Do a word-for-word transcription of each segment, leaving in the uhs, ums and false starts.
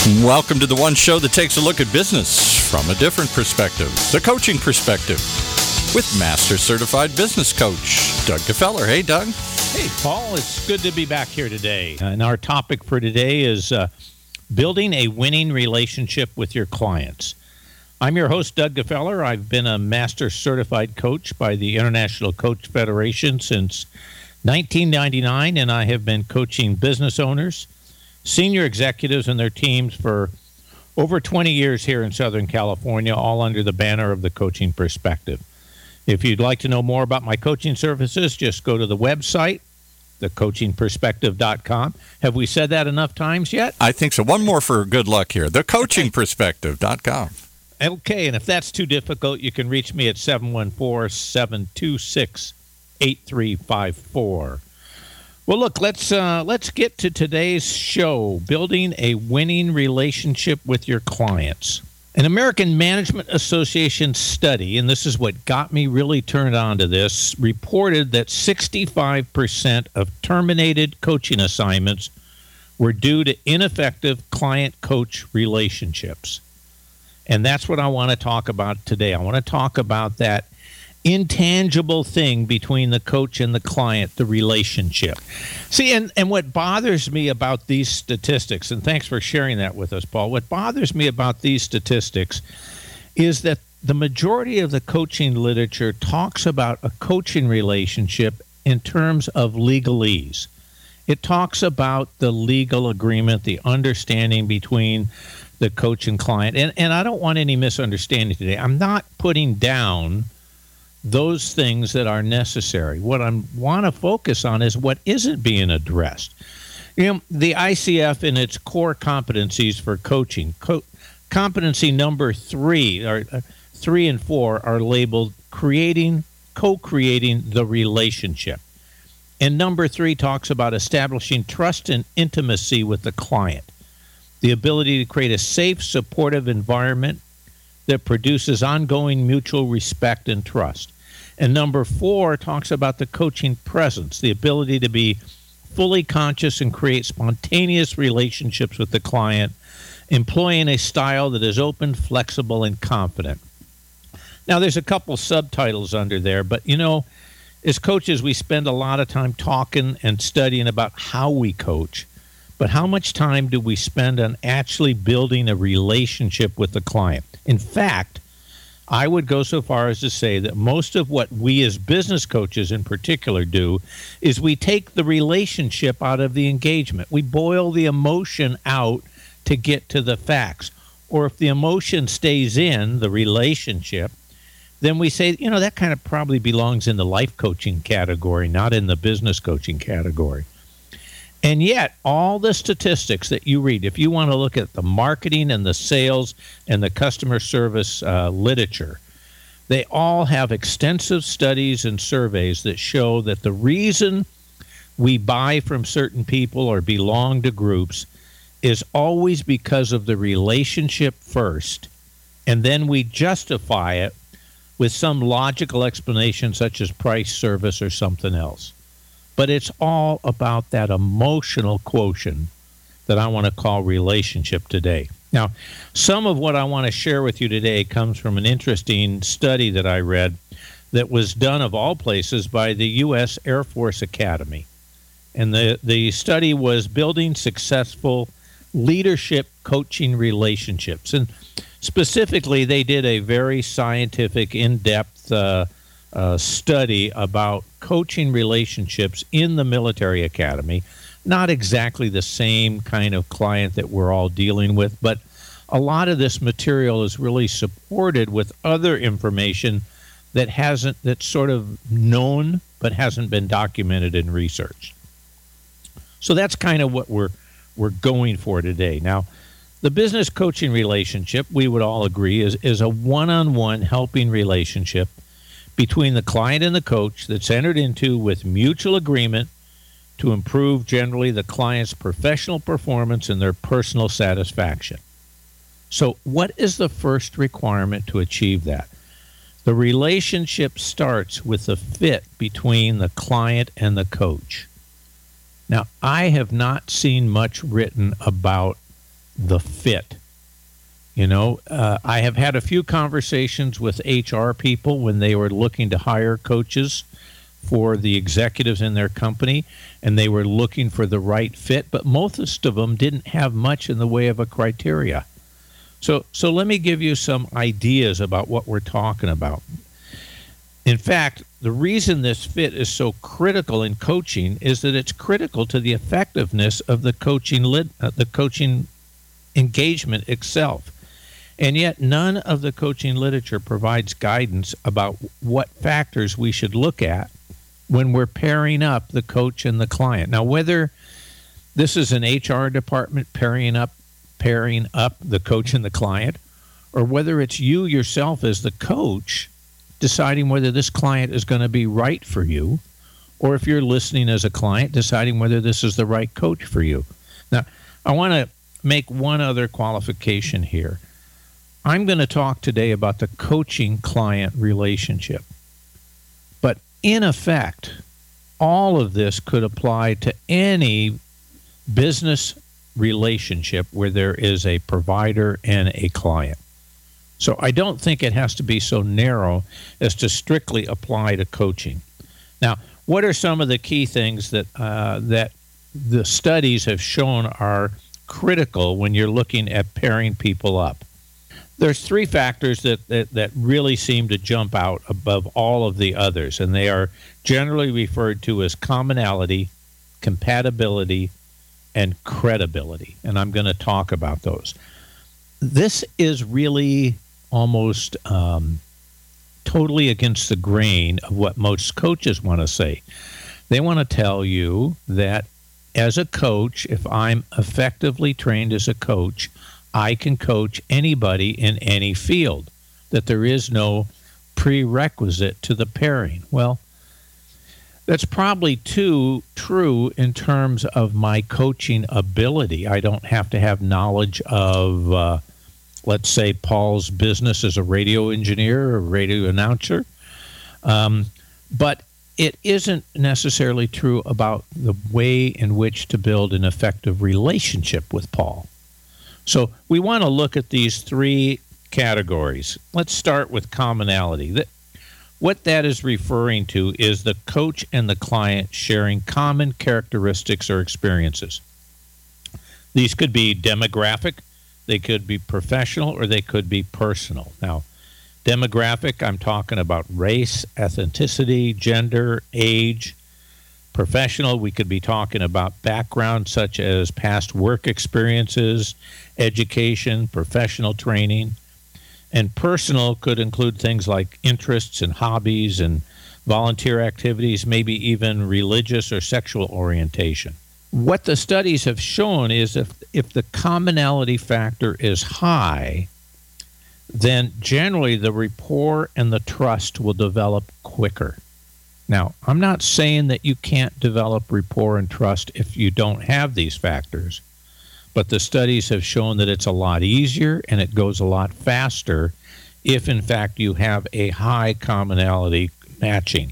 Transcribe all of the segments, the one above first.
Welcome to the one show that takes a look at business from a different perspective, the coaching perspective, with Master Certified Business Coach, Doug Gefeller. Hey, Doug. Hey, Paul. It's good to be back here today. And our topic for today is uh, building a winning relationship with your clients. I'm your host, Doug Gefeller. I've been a Master Certified Coach by the International Coach Federation since nineteen ninety-nine, and I have been coaching business owners, senior executives and their teams for over twenty years here in Southern California, all under the banner of the Coaching Perspective. If you'd like to know more about my coaching services, just go to the website, the coaching perspective dot com. Have we said that enough times yet? I think so. One more for good luck here, the coaching perspective dot com. Okay, and if that's too difficult, you can reach me at seven one four, seven two six, eight three five four. Well, look, let's uh, let's get to today's show, building a winning relationship with your clients. An American Management Association study, and this is what got me really turned on to this, reported that sixty-five percent of terminated coaching assignments were due to ineffective client-coach relationships. And that's what I want to talk about today. I want to talk about that intangible thing between the coach and the client, the relationship. See, and, and what bothers me about these statistics, and thanks for sharing that with us, Paul, what bothers me about these statistics is that the majority of the coaching literature talks about a coaching relationship in terms of legalese. It talks about the legal agreement, the understanding between the coach and client. And, and I don't want any misunderstanding today. I'm not putting down those things that are necessary. What I want to focus on is what isn't being addressed. You know, the I C F in its core competencies for coaching, co- competency number three, or uh, three and four are labeled creating, co-creating the relationship. And number three talks about establishing trust and intimacy with the client, the ability to create a safe, supportive environment that produces ongoing mutual respect and trust. And number four talks about the coaching presence, the ability to be fully conscious and create spontaneous relationships with the client, employing a style that is open, flexible, and confident. Now, there's a couple subtitles under there, but, you know, as coaches, we spend a lot of time talking and studying about how we coach. But how much time do we spend on actually building a relationship with the client? In fact, I would go so far as to say that most of what we as business coaches in particular do is we take the relationship out of the engagement. We boil the emotion out to get to the facts. Or if the emotion stays in the relationship, then we say, you know, that kind of probably belongs in the life coaching category, not in the business coaching category. And yet, all the statistics that you read, if you want to look at the marketing and the sales and the customer service uh, literature, they all have extensive studies and surveys that show that the reason we buy from certain people or belong to groups is always because of the relationship first, and then we justify it with some logical explanation such as price, service, or something else. But it's all about that emotional quotient that I want to call relationship today. Now, some of what I want to share with you today comes from an interesting study that I read that was done, of all places, by the U S Air Force Academy. And the, the study was building successful leadership coaching relationships. And specifically, they did a very scientific, in-depth uh Uh, study about coaching relationships in the military academy. Not exactly the same kind of client that we're all dealing with, but a lot of this material is really supported with other information that hasn't, that's sort of known but hasn't been documented and researched. So that's kind of what we're we're going for today. Now, the business coaching relationship, we would all agree, is is a one-on-one helping relationship between the client and the coach that's entered into with mutual agreement to improve generally the client's professional performance and their personal satisfaction. So what is the first requirement to achieve that? The relationship starts with the fit between the client and the coach. Now, I have not seen much written about the fit. You know, uh, I have had a few conversations with H R people when they were looking to hire coaches for the executives in their company, and they were looking for the right fit, but most of them didn't have much in the way of a criteria. So, so let me give you some ideas about what we're talking about. In fact, the reason this fit is so critical in coaching is that it's critical to the effectiveness of the coaching lit, uh, the coaching engagement itself. And yet none of the coaching literature provides guidance about what factors we should look at when we're pairing up the coach and the client. Now, whether this is an H R department pairing up pairing up the coach and the client, or whether it's you yourself as the coach deciding whether this client is going to be right for you, or if you're listening as a client, deciding whether this is the right coach for you. Now, I want to make one other qualification here. I'm going to talk today about the coaching-client relationship. But in effect, all of this could apply to any business relationship where there is a provider and a client. So I don't think it has to be so narrow as to strictly apply to coaching. Now, what are some of the key things that uh, that the studies have shown are critical when you're looking at pairing people up? There's three factors that, that, that really seem to jump out above all of the others, and they are generally referred to as commonality, compatibility, and credibility. And I'm going to talk about those. This is really almost um, totally against the grain of what most coaches want to say. They want to tell you that as a coach, if I'm effectively trained as a coach, I can coach anybody in any field, that there is no prerequisite to the pairing. Well, that's probably too true in terms of my coaching ability. I don't have to have knowledge of, uh, let's say, Paul's business as a radio engineer or radio announcer. Um, but it isn't necessarily true about the way in which to build an effective relationship with Paul. So we want to look at these three categories. Let's start with commonality. That, what that is referring to is the coach and the client sharing common characteristics or experiences. These could be demographic, they could be professional, or they could be personal. Now, demographic, I'm talking about race, ethnicity, gender, age. Professional, we could be talking about background such as past work experiences, education, professional training. And personal could include things like interests and hobbies and volunteer activities, maybe even religious or sexual orientation. What the studies have shown is if, if the commonality factor is high, then generally the rapport and the trust will develop quicker. Now, I'm not saying that you can't develop rapport and trust if you don't have these factors, but the studies have shown that it's a lot easier and it goes a lot faster if, in fact, you have a high commonality matching.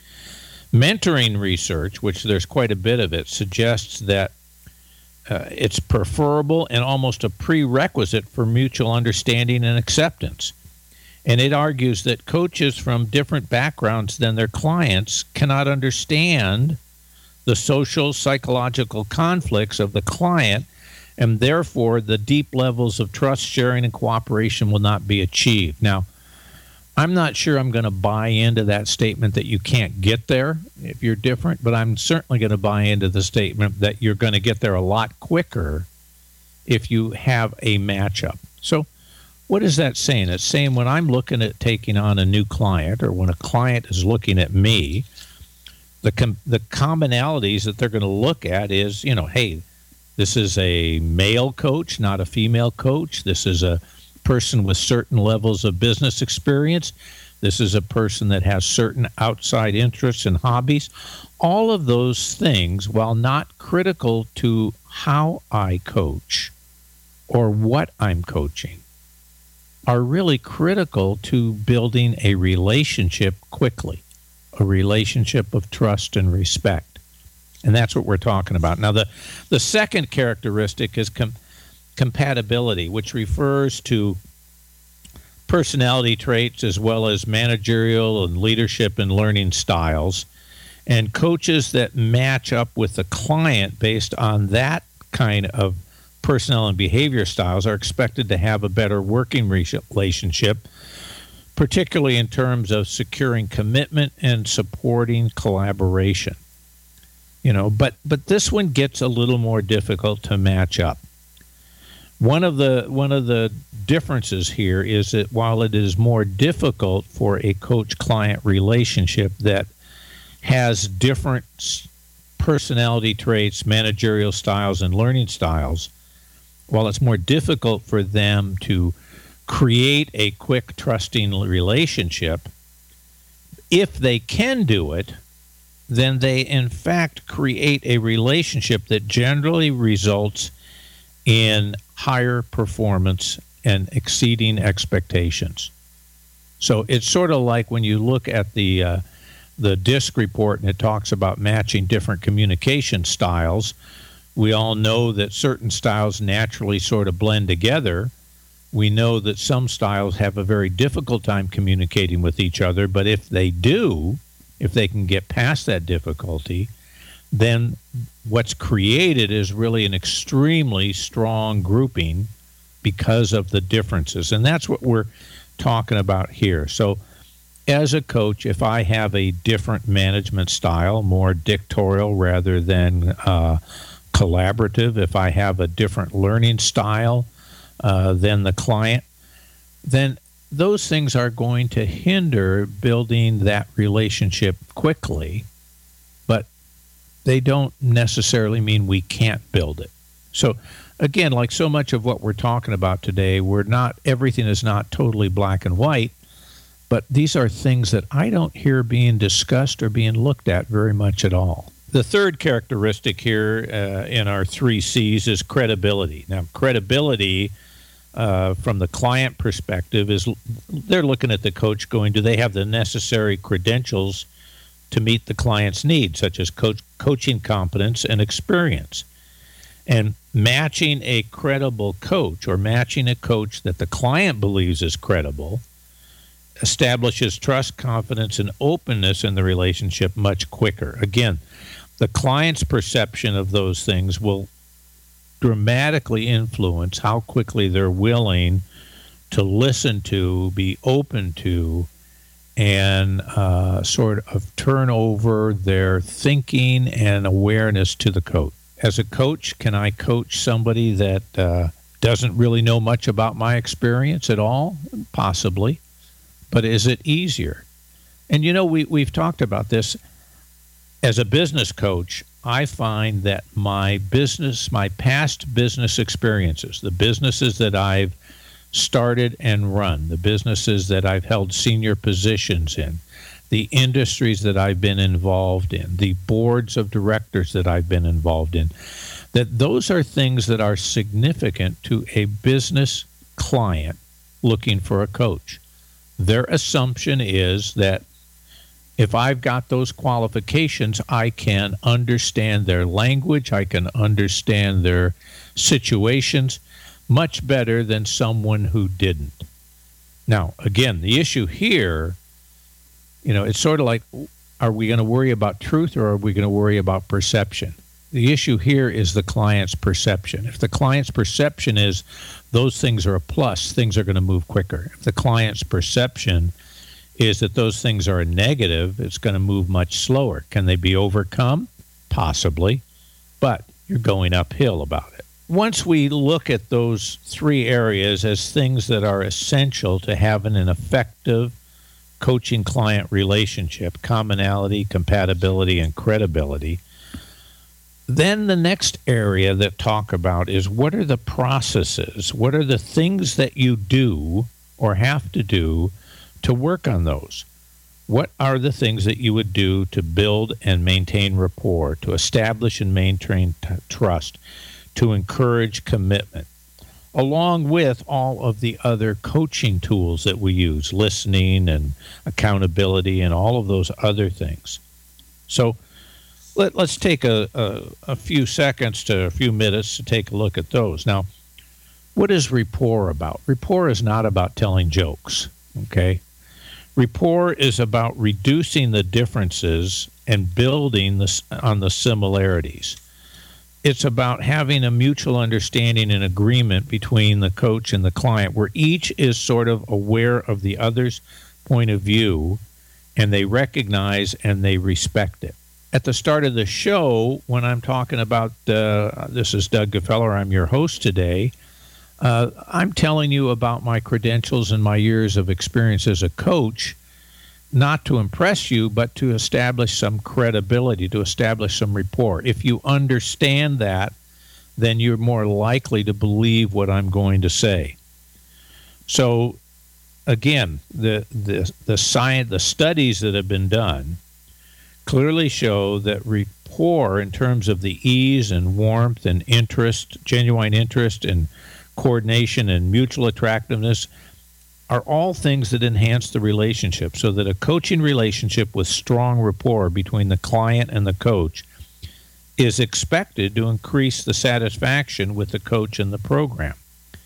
Mentoring research, which there's quite a bit of it, suggests that uh, it's preferable and almost a prerequisite for mutual understanding and acceptance. And it argues that coaches from different backgrounds than their clients cannot understand the social, psychological conflicts of the client, and therefore the deep levels of trust, sharing, and cooperation will not be achieved. Now, I'm not sure I'm going to buy into that statement that you can't get there if you're different, but I'm certainly going to buy into the statement that you're going to get there a lot quicker if you have a matchup. So, what is that saying? It's saying when I'm looking at taking on a new client, or when a client is looking at me, the com- the commonalities that they're going to look at is, you know, hey, this is a male coach, not a female coach. This is a person with certain levels of business experience. This is a person that has certain outside interests and hobbies. All of those things, while not critical to how I coach or what I'm coaching, are really critical to building a relationship quickly, a relationship of trust and respect. And that's what we're talking about. Now, the, the second characteristic is com- compatibility, which refers to personality traits as well as managerial and leadership and learning styles, and coaches that match up with the client based on that kind of personnel and behavior styles are expected to have a better working relationship, particularly in terms of securing commitment and supporting collaboration. You know, but but this one gets a little more difficult to match up. One of the one of the differences here is that while it is more difficult for a coach-client relationship that has different personality traits, managerial styles, and learning styles, while it's more difficult for them to create a quick, trusting relationship, if they can do it, then they in fact create a relationship that generally results in higher performance and exceeding expectations. So it's sort of like when you look at the uh, the DISC report and it talks about matching different communication styles. We all know that certain styles naturally sort of blend together. We know that some styles have a very difficult time communicating with each other, but if they do, if they can get past that difficulty, then what's created is really an extremely strong grouping because of the differences. And that's what we're talking about here. So as a coach, if I have a different management style, more dictatorial rather than uh, collaborative, if I have a different learning style uh, than the client, then those things are going to hinder building that relationship quickly, but they don't necessarily mean we can't build it. So again, like so much of what we're talking about today, we're not, everything is not totally black and white, but these are things that I don't hear being discussed or being looked at very much at all. The third characteristic here uh, in our three C's is credibility. Now, credibility uh, from the client perspective is they're looking at the coach going, do they have the necessary credentials to meet the client's needs, such as coach, coaching competence and experience? And matching a credible coach or matching a coach that the client believes is credible establishes trust, confidence, and openness in the relationship much quicker. Again, the client's perception of those things will dramatically influence how quickly they're willing to listen to, be open to, and uh, sort of turn over their thinking and awareness to the coach. As a coach, can I coach somebody that uh, doesn't really know much about my experience at all? Possibly. But is it easier? And, you know, we, we've talked about this. As a business coach, I find that my business, my past business experiences, the businesses that I've started and run, the businesses that I've held senior positions in, the industries that I've been involved in, the boards of directors that I've been involved in, that those are things that are significant to a business client looking for a coach. Their assumption is that if I've got those qualifications, I can understand their language, I can understand their situations much better than someone who didn't. Now, again, the issue here, you know, it's sort of like, are we going to worry about truth or are we going to worry about perception? The issue here is the client's perception. If the client's perception is those things are a plus, things are going to move quicker. If the client's perception is that those things are a negative, it's going to move much slower. Can they be overcome? Possibly, but you're going uphill about it. Once we look at those three areas as things that are essential to having an effective coaching-client relationship, commonality, compatibility, and credibility, then the next area that talk about is what are the processes, what are the things that you do or have to do to work on those? What are the things that you would do to build and maintain rapport, to establish and maintain t- trust, to encourage commitment, along with all of the other coaching tools that we use, listening and accountability and all of those other things. So let, let's take a, a, a few seconds to a few minutes to take a look at those. Now, What is rapport about? Rapport is not about telling jokes, okay? Rapport is about reducing the differences and building this on the similarities. It's about having a mutual understanding and agreement between the coach and the client where each is sort of aware of the other's point of view and they recognize and they respect it. At the start of the show, when I'm talking about, uh, this is Doug Gefeller, I'm your host today, uh, I'm telling you about my credentials and my years of experience as a coach, not to impress you, but to establish some credibility, to establish some rapport. If you understand that, then you're more likely to believe what I'm going to say. So, again, the the the science, the studies that have been done clearly show that rapport, in terms of the ease and warmth and interest, genuine interest and coordination and mutual attractiveness, are all things that enhance the relationship, so that a coaching relationship with strong rapport between the client and the coach is expected to increase the satisfaction with the coach and the program.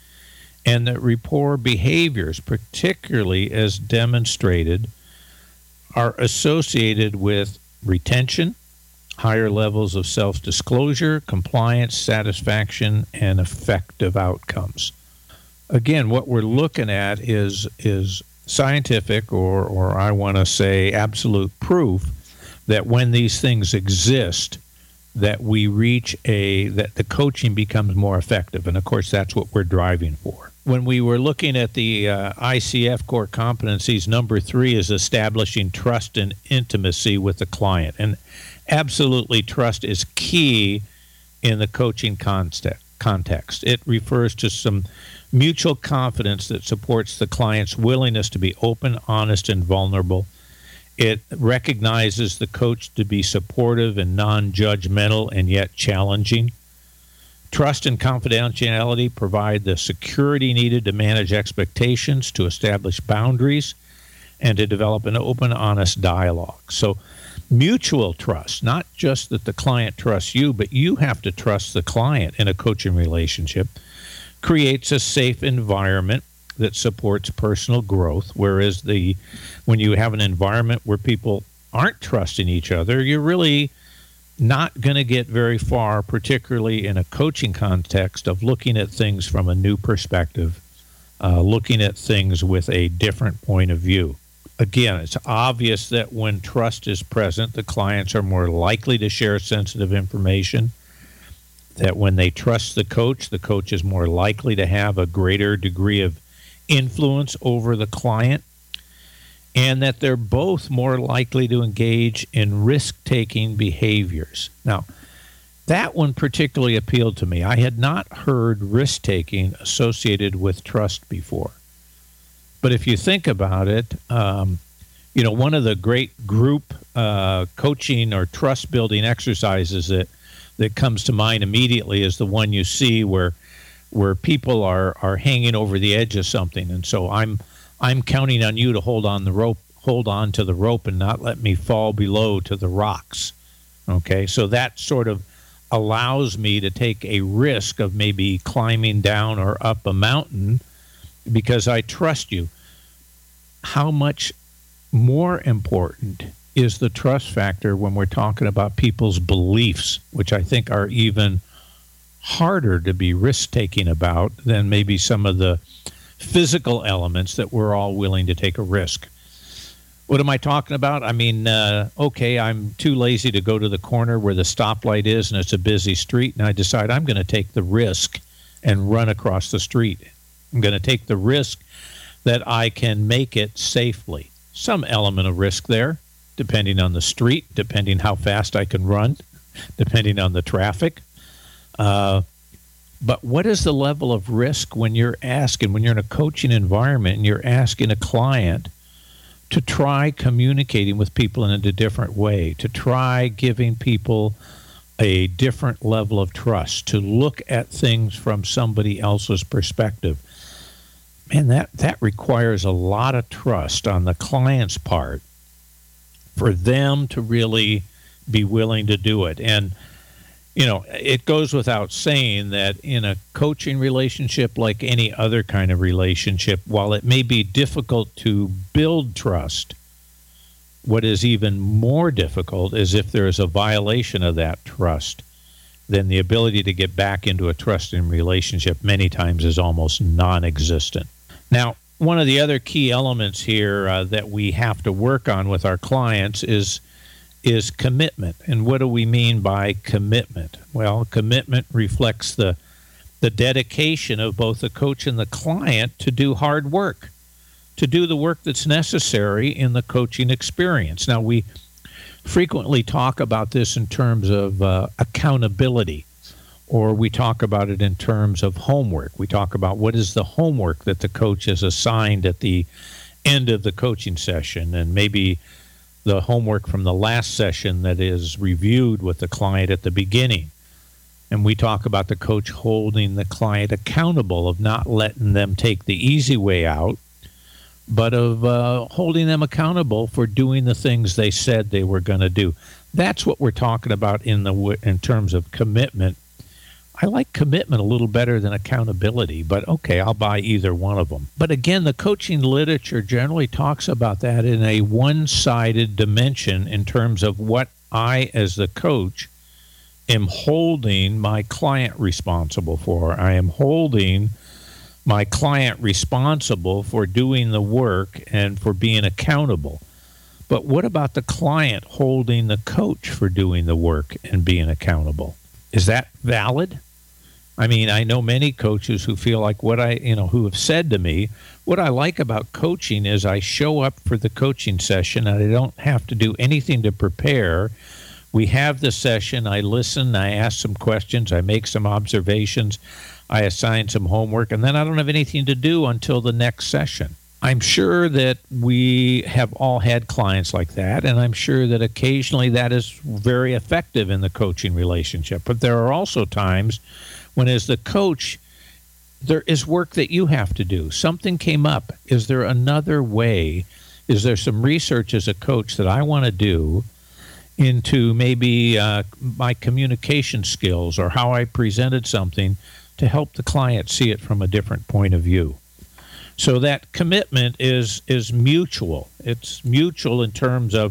And that rapport behaviors, particularly as demonstrated, are associated with retention, higher levels of self-disclosure, compliance, satisfaction, and effective outcomes. Again, what we're looking at is is scientific, or or I want to say absolute proof that when these things exist, that we reach a, that the coaching becomes more effective. And of course, that's what we're driving for. When we were looking at the uh, I C F core competencies, number three is establishing trust and intimacy with the client. And absolutely, trust is key in the coaching context. context. It refers to some mutual confidence that supports the client's willingness to be open, honest, and vulnerable. It recognizes the coach to be supportive and non-judgmental and yet challenging. Trust and confidentiality provide the security needed to manage expectations, to establish boundaries, and to develop an open, honest dialogue. So mutual trust, not just that the client trusts you, but you have to trust the client in a coaching relationship, creates a safe environment that supports personal growth, whereas the when you have an environment where people aren't trusting each other, you're really not going to get very far, particularly in a coaching context of looking at things from a new perspective, uh, looking at things with a different point of view. Again, it's obvious that when trust is present, the clients are more likely to share sensitive information, that when they trust the coach, the coach is more likely to have a greater degree of influence over the client, and that they're both more likely to engage in risk-taking behaviors. Now, that one particularly appealed to me. I had not heard risk-taking associated with trust before. But if you think about it, um, you know, one of the great group uh, coaching or trust-building exercises that, that comes to mind immediately is the one you see where where people are, are hanging over the edge of something. And so I'm I'm counting on you to hold on the rope, hold on to the rope and not let me fall below to the rocks. Okay, so that sort of allows me to take a risk of maybe climbing down or up a mountain because I trust you. How much more important is the trust factor when we're talking about people's beliefs, which I think are even harder to be risk-taking about than maybe some of the physical elements that we're all willing to take a risk. What am I talking about? I mean, uh, okay, I'm too lazy to go to the corner where the stoplight is and it's a busy street, and I decide I'm going to take the risk and run across the street. I'm going to take the risk that I can make it safely. Some element of risk there, depending on the street, depending how fast I can run, depending on the traffic. Uh, but what is the level of risk when you're asking, when you're in a coaching environment and you're asking a client to try communicating with people in a different way, to try giving people a different level of trust, to look at things from somebody else's perspective? Man, that, that requires a lot of trust on the client's part for them to really be willing to do it. And you know, it goes without saying that in a coaching relationship, like any other kind of relationship, while it may be difficult to build trust, what is even more difficult is if there is a violation of that trust, then the ability to get back into a trusting relationship many times is almost non-existent. Now, one of the other key elements here uh, that we have to work on with our clients is is commitment. And what do we mean by commitment? Well, commitment reflects the the dedication of both the coach and the client to do hard work, to do the work that's necessary in the coaching experience. Now, we frequently talk about this in terms of uh, accountability, or we talk about it in terms of homework. We talk about what is the homework that the coach has assigned at the end of the coaching session, and maybe the homework from the last session that is reviewed with the client at the beginning. And we talk about the coach holding the client accountable, of not letting them take the easy way out, but of uh, holding them accountable for doing the things they said they were going to do. That's what we're talking about in the in terms of commitment. I like commitment a little better than accountability, but okay, I'll buy either one of them. But again, the coaching literature generally talks about that in a one-sided dimension in terms of what I, as the coach, am holding my client responsible for. I am holding my client responsible for doing the work and for being accountable. But what about the client holding the coach for doing the work and being accountable? Is that valid? I mean, I know many coaches who feel like what I, you know, who have said to me, what I like about coaching is I show up for the coaching session and I don't have to do anything to prepare. We have the session, I listen, I ask some questions, I make some observations, I assign some homework, and then I don't have anything to do until the next session. I'm sure that we have all had clients like that, and I'm sure that occasionally that is very effective in the coaching relationship. But there are also times when, as the coach, there is work that you have to do. Something came up. Is there another way? Is there some research as a coach that I want to do into maybe uh, my communication skills or how I presented something to help the client see it from a different point of view? So that commitment is is mutual. It's mutual in terms of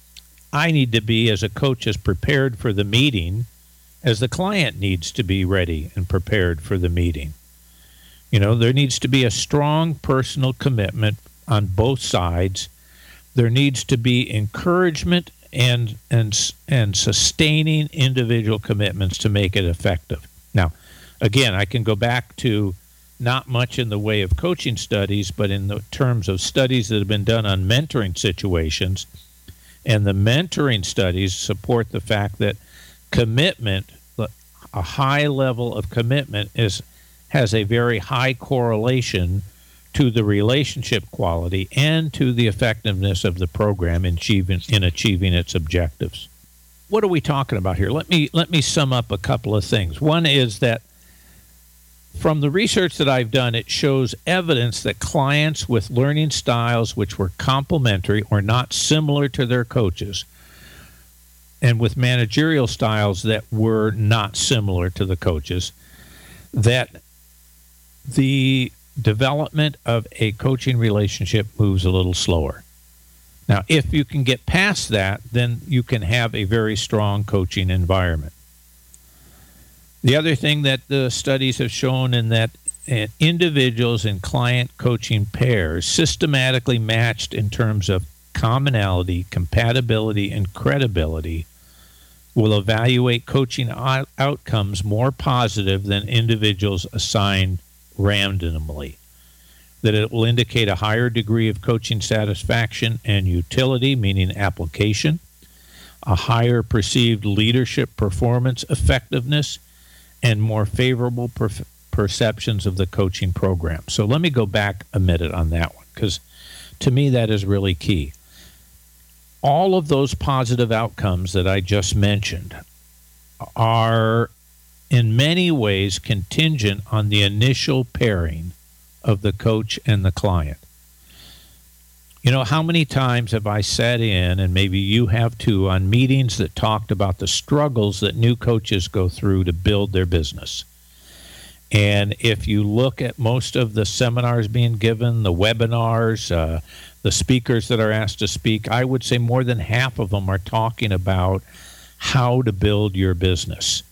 I need to be, as a coach, as prepared for the meeting as the client needs to be ready and prepared for the meeting. You know, there needs to be a strong personal commitment on both sides. There needs to be encouragement and and and sustaining individual commitments to make it effective. Now, again, I can go back to not much in the way of coaching studies, but in the terms of studies that have been done on mentoring situations. And the mentoring studies support the fact that commitment, a high level of commitment, is has a very high correlation to the relationship quality and to the effectiveness of the program in achieving, in achieving its objectives. What are we talking about here? Let me let me sum up a couple of things. One is that from the research that I've done, it shows evidence that clients with learning styles which were complementary or not similar to their coaches, and with managerial styles that were not similar to the coaches, that the development of a coaching relationship moves a little slower. Now, if you can get past that, then you can have a very strong coaching environment. The other thing that the studies have shown in that uh, individuals in client coaching pairs systematically matched in terms of commonality, compatibility, and credibility will evaluate coaching out- outcomes more positive than individuals assigned randomly. That it will indicate a higher degree of coaching satisfaction and utility, meaning application, a higher perceived leadership performance effectiveness, and more favorable per- perceptions of the coaching program. So let me go back a minute on that one, because to me that is really key. All of those positive outcomes that I just mentioned are in many ways contingent on the initial pairing of the coach and the client. You know, how many times have I sat in, and maybe you have too, on meetings that talked about the struggles that new coaches go through to build their business? And if you look at most of the seminars being given, the webinars, uh, the speakers that are asked to speak, I would say more than half of them are talking about how to build your business.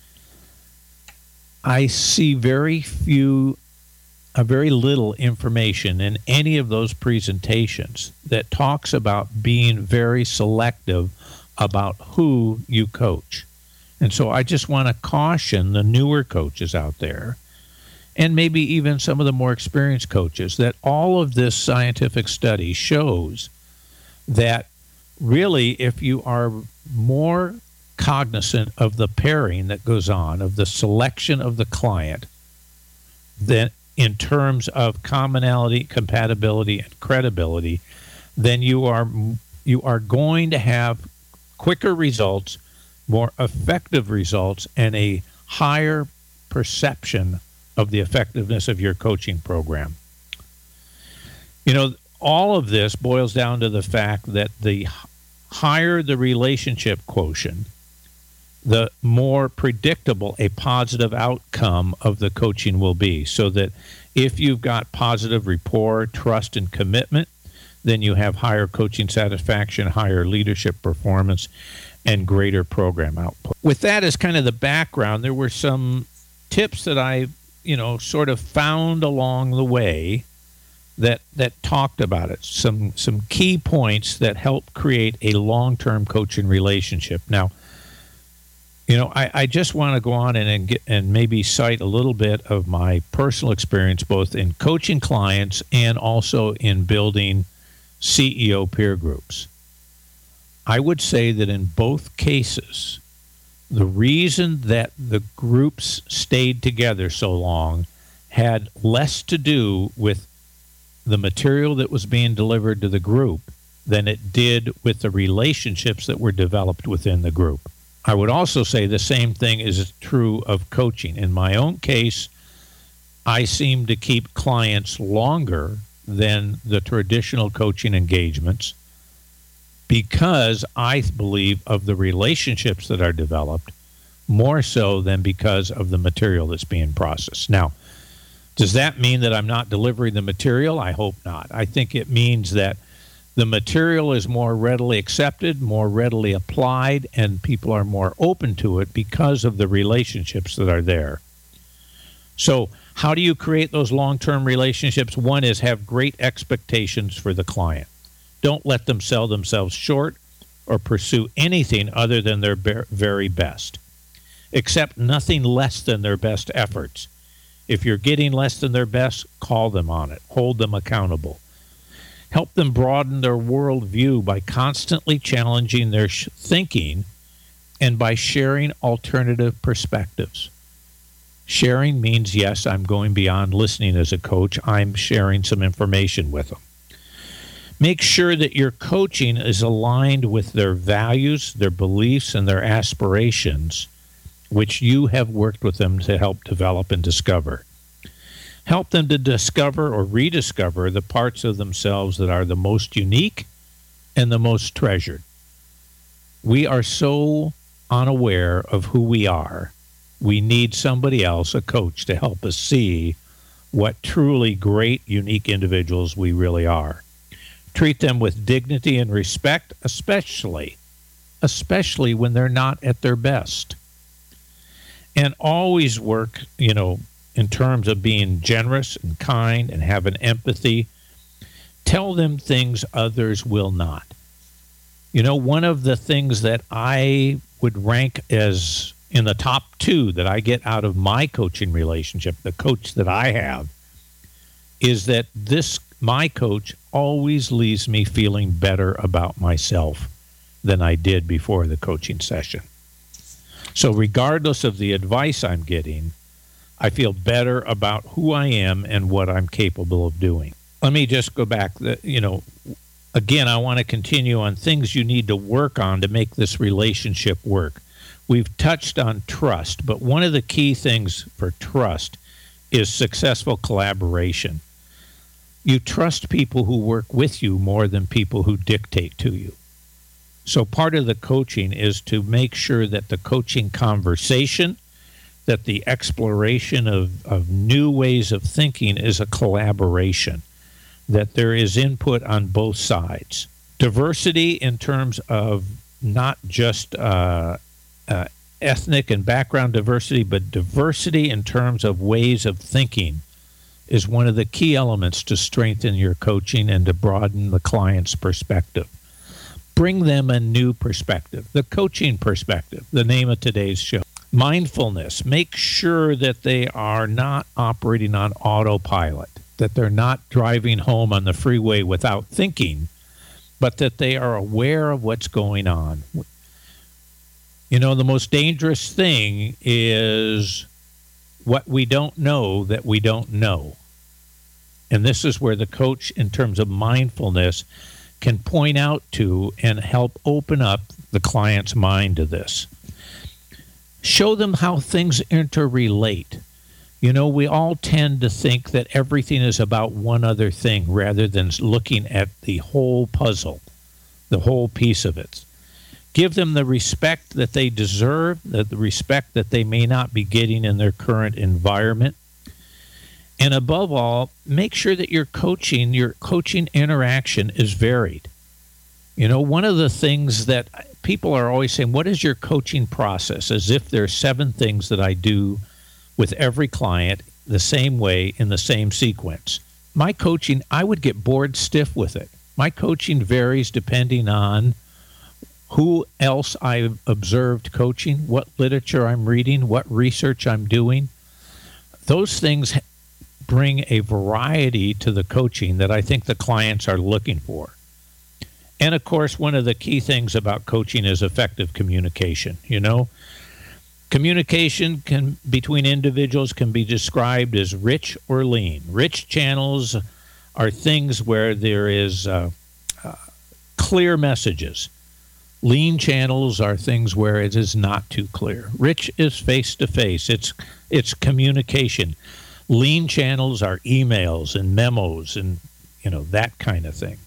I see very few A very little information in any of those presentations that talks about being very selective about who you coach. And so I just want to caution the newer coaches out there, and maybe even some of the more experienced coaches, that all of this scientific study shows that really if you are more cognizant of the pairing that goes on, of the selection of the client, then in terms of commonality, compatibility, and credibility, then you are you are going to have quicker results, more effective results, and a higher perception of the effectiveness of your coaching program. You know, all of this boils down to the fact that the higher the relationship quotient, the more predictable a positive outcome of the coaching will be. So that if you've got positive rapport, trust, and commitment, then you have higher coaching satisfaction, higher leadership performance, and greater program output. With that as kind of the background, there were some tips that I, you know, sort of found along the way that that talked about it. Some some key points that help create a long-term coaching relationship. Now, You know, I, I just want to go on and and, get, and maybe cite a little bit of my personal experience, both in coaching clients and also in building C E O peer groups. I would say that in both cases, the reason that the groups stayed together so long had less to do with the material that was being delivered to the group than it did with the relationships that were developed within the group. I would also say the same thing is true of coaching. In my own case, I seem to keep clients longer than the traditional coaching engagements because I believe of the relationships that are developed more so than because of the material that's being processed. Now, does that mean that I'm not delivering the material? I hope not. I think it means that the material is more readily accepted, more readily applied, and people are more open to it because of the relationships that are there. So how do you create those long-term relationships? One is have great expectations for the client. Don't let them sell themselves short or pursue anything other than their very best. Accept nothing less than their best efforts. If you're getting less than their best, call them on it. Hold them accountable. Help them broaden their worldview by constantly challenging their sh- thinking and by sharing alternative perspectives. Sharing means, yes, I'm going beyond listening as a coach. I'm sharing some information with them. Make sure that your coaching is aligned with their values, their beliefs, and their aspirations, which you have worked with them to help develop and discover. Help them to discover or rediscover the parts of themselves that are the most unique and the most treasured. We are so unaware of who we are. We need somebody else, a coach, to help us see what truly great, unique individuals we really are. Treat them with dignity and respect, especially, especially when they're not at their best. And always work, you know, in terms of being generous and kind and having empathy. Tell them things others will not. You know, one of the things that I would rank as in the top two that I get out of my coaching relationship, the coach that I have, is that this, my coach always leaves me feeling better about myself than I did before the coaching session. So regardless of the advice I'm getting, I feel better about who I am and what I'm capable of doing. Let me just go back. You know, again, I want to continue on things you need to work on to make this relationship work. We've touched on trust, but one of the key things for trust is successful collaboration. You trust people who work with you more than people who dictate to you. So part of the coaching is to make sure that the coaching conversation, that the exploration of, of new ways of thinking is a collaboration, that there is input on both sides. Diversity in terms of not just uh, uh, ethnic and background diversity, but diversity in terms of ways of thinking is one of the key elements to strengthen your coaching and to broaden the client's perspective. Bring them a new perspective, the coaching perspective, the name of today's show. Mindfulness. Make sure that they are not operating on autopilot, that they're not driving home on the freeway without thinking, but that they are aware of what's going on. You know, the most dangerous thing is what we don't know that we don't know. And this is where the coach, in terms of mindfulness, can point out to and help open up the client's mind to this. Show them how things interrelate. You know, we all tend to think that everything is about one other thing rather than looking at the whole puzzle, the whole piece of it. Give them the respect that they deserve, the respect that they may not be getting in their current environment. And above all, make sure that your coaching, your coaching interaction is varied. You know, one of the things that people are always saying, what is your coaching process? As if there are seven things that I do with every client the same way in the same sequence. My coaching, I would get bored stiff with it. My coaching varies depending on who else I've observed coaching, what literature I'm reading, what research I'm doing. Those things bring a variety to the coaching that I think the clients are looking for. And of course, one of the key things about coaching is effective communication. You know, communication can between individuals can be described as rich or lean. Rich channels are things where there is uh, uh, clear messages. Lean channels are things where it is not too clear. Rich is face-to-face. It's it's communication. Lean channels are emails and memos and, you know, that kind of thing.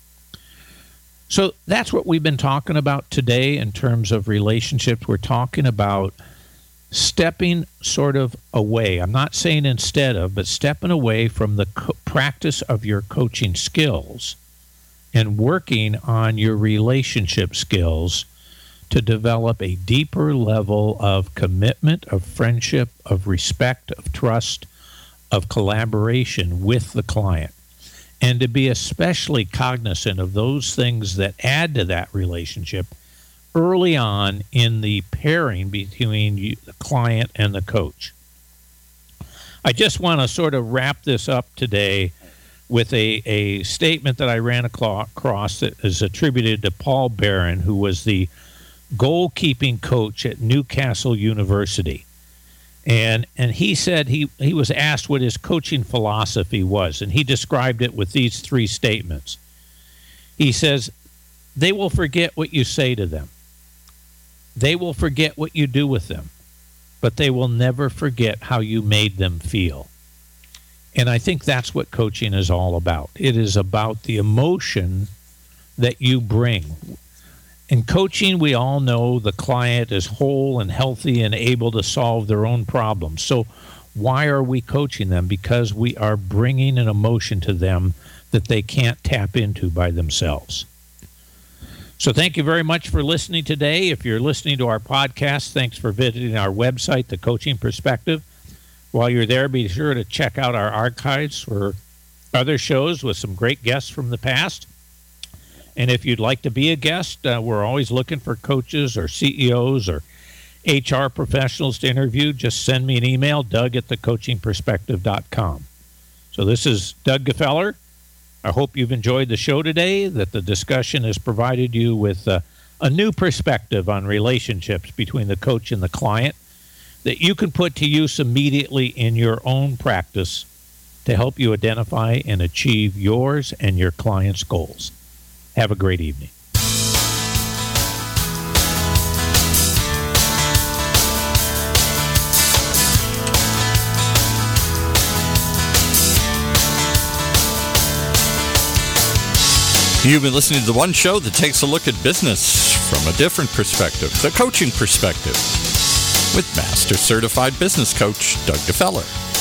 So that's what we've been talking about today in terms of relationships. We're talking about stepping sort of away. I'm not saying instead of, but stepping away from the co- practice of your coaching skills and working on your relationship skills to develop a deeper level of commitment, of friendship, of respect, of trust, of collaboration with the client. And to be especially cognizant of those things that add to that relationship early on in the pairing between you, the client and the coach. I just want to sort of wrap this up today with a, a statement that I ran across that is attributed to Paul Barron, who was the goalkeeping coach at Newcastle University. And and he said he, he was asked what his coaching philosophy was, and he described it with these three statements. He says, they will forget what you say to them. They will forget what you do with them, but they will never forget how you made them feel. And I think that's what coaching is all about. It is about the emotion that you bring. In coaching, we all know the client is whole and healthy and able to solve their own problems. So why are we coaching them? Because we are bringing an emotion to them that they can't tap into by themselves. So thank you very much for listening today. If you're listening to our podcast, thanks for visiting our website, The Coaching Perspective. While you're there, be sure to check out our archives for other shows with some great guests from the past. And if you'd like to be a guest, uh, we're always looking for coaches or C E Os or H R professionals to interview. Just send me an email, Doug at the coaching perspective dot com. So this is Doug Gefeller. I hope you've enjoyed the show today, that the discussion has provided you with uh, a new perspective on relationships between the coach and the client that you can put to use immediately in your own practice to help you identify and achieve yours and your client's goals. Have a great evening. You've been listening to the one show that takes a look at business from a different perspective, the coaching perspective, with Master Certified Business Coach Doug Gefeller.